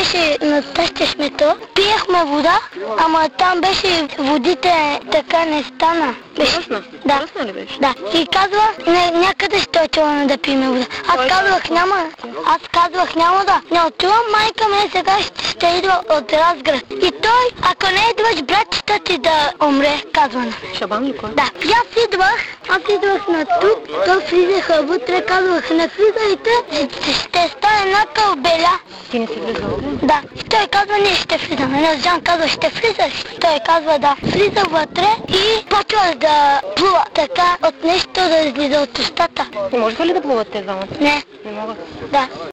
беше на тъщешмето, пиехме вода, ама там беше водите така не стана. Мръсна? Да. Мръсна ли беше? Да. И казва, някъде ще отиваме да пиме вода. Аз казвах, няма да. Не отивам, майка ми сега ще идва от Разград. И той, ако не идваш, брат, ще ти да умре, казва на мен. Шабан ли кой? Да. И аз идвах на тук, то влизаха вътре, казвах, не влизайте, ще стане една кълбеля. Ти не си влизал? Да. И той казва, ние ще влизаме. Жан казва, ще влизаш. Той казва, да. Влиза вътре и почва да плува така от нещо да излиза от устата. Не може ли да плуват те двамата? Не. Не могат. Да.